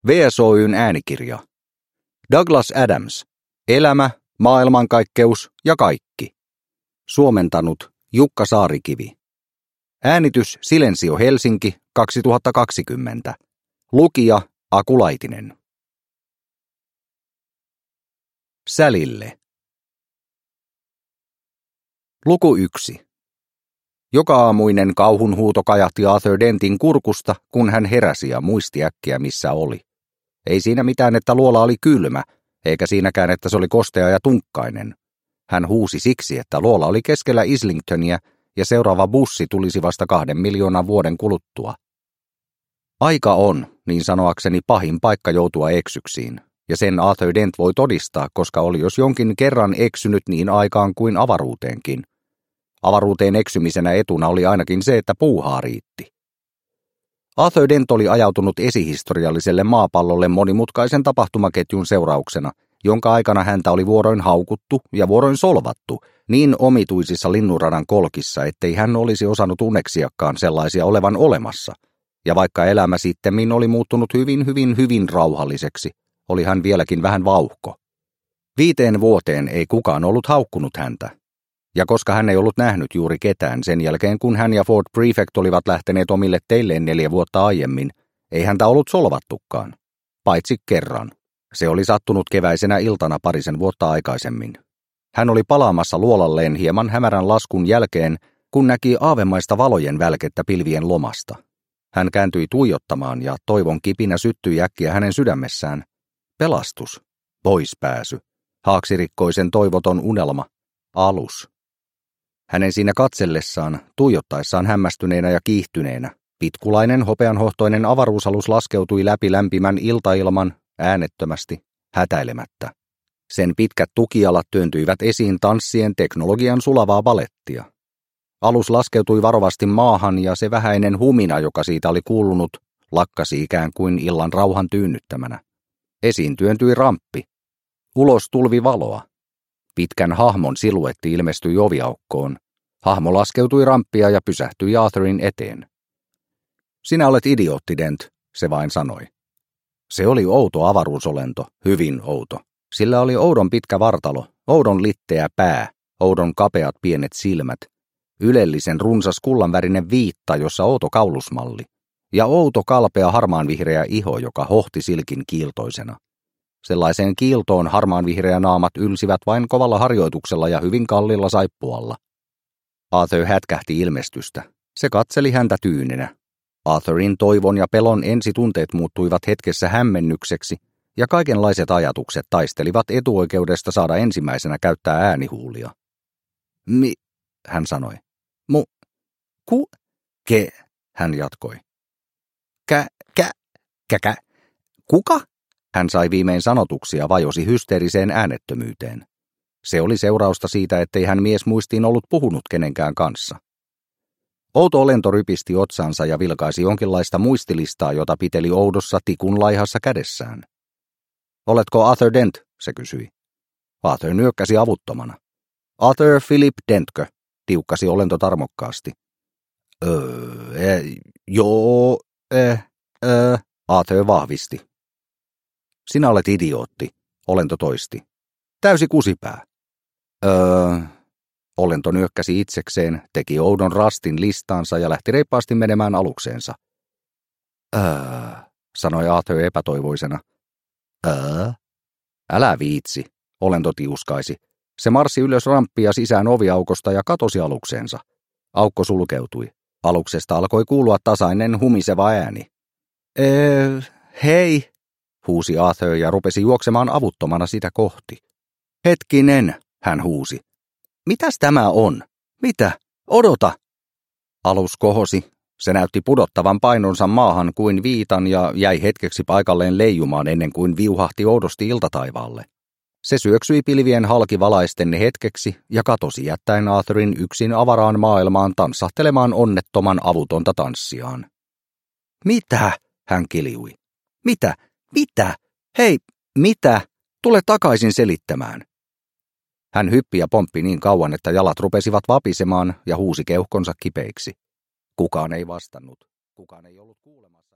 VSOY:n äänikirja. Douglas Adams. Elämä, maailmankaikkeus ja kaikki. Suomentanut Jukka Saarikivi. Äänitys Silensio Helsinki 2020. Lukija Aku Laitinen. Sälille. Luku 1. Joka-aamuinen kauhunhuuto kajahti Arthur Dentin kurkusta, kun hän heräsi ja muisti äkkiä, missä oli. Ei siinä mitään, että luola oli kylmä, eikä siinäkään, että se oli kostea ja tunkkainen. Hän huusi siksi, että luola oli keskellä Islingtonia ja seuraava bussi tulisi vasta 2 miljoonan vuoden kuluttua. Aika on, niin sanoakseni, pahin paikka joutua eksyksiin, ja sen Arthur Dent voi todistaa, koska oli jos jonkin kerran eksynyt niin aikaan kuin avaruuteenkin. Avaruuteen eksymisenä etuna oli ainakin se, että puuhaa riitti. Arthur Dent oli ajautunut esihistorialliselle maapallolle monimutkaisen tapahtumaketjun seurauksena, jonka aikana häntä oli vuoroin haukuttu ja vuoroin solvattu niin omituisissa linnunradan kolkissa, ettei hän olisi osannut uneksiakaan sellaisia olevan olemassa. Ja vaikka elämä sittemmin oli muuttunut hyvin rauhalliseksi, oli hän vieläkin vähän vauhko. 5 vuoteen ei kukaan ollut haukkunut häntä. Ja koska hän ei ollut nähnyt juuri ketään sen jälkeen, kun hän ja Ford Prefect olivat lähteneet omille teilleen 4 vuotta aiemmin, ei häntä ollut solvattukaan. Paitsi kerran. Se oli sattunut keväisenä iltana 2 vuotta aikaisemmin. Hän oli palaamassa luolalleen hieman hämärän laskun jälkeen, kun näki aavemaista valojen välkettä pilvien lomasta. Hän kääntyi tuijottamaan ja toivon kipinä syttyi äkkiä hänen sydämessään. Pelastus. Poispääsy. Haaksirikkoisen toivoton unelma. Alus. Hänen siinä katsellessaan, tuijottaessaan hämmästyneenä ja kiihtyneenä, pitkulainen hopeanhohtoinen avaruusalus laskeutui läpi lämpimän iltailman, äänettömästi, hätäilemättä. Sen pitkät tukialat työntyivät esiin tanssien teknologian sulavaa balettia. Alus laskeutui varovasti maahan ja se vähäinen humina, joka siitä oli kuulunut, lakkasi ikään kuin illan rauhan tyynnyttämänä. Esiin työntyi ramppi. Ulos tulvi valoa. Pitkän hahmon siluetti ilmestyi oviaukkoon. Hahmo laskeutui ramppia ja pysähtyi Arthurin eteen. Sinä olet idiootti, Dent, se vain sanoi. Se oli outo avaruusolento, hyvin outo. Sillä oli oudon pitkä vartalo, oudon litteä pää, oudon kapeat pienet silmät, ylellisen runsas kullanvärinen viitta, jossa outo kaulusmalli, ja outo kalpea harmaanvihreä iho, joka hohti silkin kiiltoisena. Sellaiseen kiiltoon harmaanvihreä naamat ylsivät vain kovalla harjoituksella ja hyvin kalliilla saippualla. Arthur hätkähti ilmestystä. Se katseli häntä tyynenä. Arthurin toivon ja pelon ensitunteet muuttuivat hetkessä hämmennykseksi, ja kaikenlaiset ajatukset taistelivat etuoikeudesta saada ensimmäisenä käyttää äänihuulia. Hän sanoi. Hän jatkoi. Kuka? Hän sai viimein sanotuksi ja vajosi hysteeriseen äänettömyyteen. Se oli seurausta siitä, ettei hän miesmuistiin ollut puhunut kenenkään kanssa. Outo olento rypisti otsansa ja vilkaisi jonkinlaista muistilistaa, jota piteli oudossa tikunlaihassa kädessään. Oletko Arthur Dent? Se kysyi. Arthur nyökkäsi avuttomana. Arthur Philip Dentkö? Tiukkasi olento tarmokkaasti. Arthur vahvisti. Sinä olet idiootti, olento toisti. Täysi kusipää. Olento nyökkäsi itsekseen, teki oudon rastin listaansa ja lähti reippaasti menemään alukseensa. Sanoi Arthur epätoivoisena. Älä viitsi, olento tiuskaisi. Se marssi ylös ramppia sisään oviaukosta ja katosi alukseensa. Aukko sulkeutui. Aluksesta alkoi kuulua tasainen humiseva ääni. Hei, huusi Arthur ja rupesi juoksemaan avuttomana sitä kohti. Hetkinen, hän huusi. Mitäs tämä on? Mitä? Odota! Alus kohosi. Se näytti pudottavan painonsa maahan kuin viitan ja jäi hetkeksi paikalleen leijumaan ennen kuin viuhahti oudosti iltataivaalle. Se syöksyi pilvien halki valaisten hetkeksi ja katosi jättäen Arthurin yksin avaraan maailmaan tanssahtelemaan onnettoman avutonta tanssiaan. Mitä? Hän kiljui. Mitä? Mitä? Hei, mitä? Tule takaisin selittämään. Hän hyppi ja pomppi niin kauan, että jalat rupesivat vapisemaan ja huusi keuhkonsa kipeiksi. Kukaan ei vastannut. Kukaan ei ollut kuulemassa.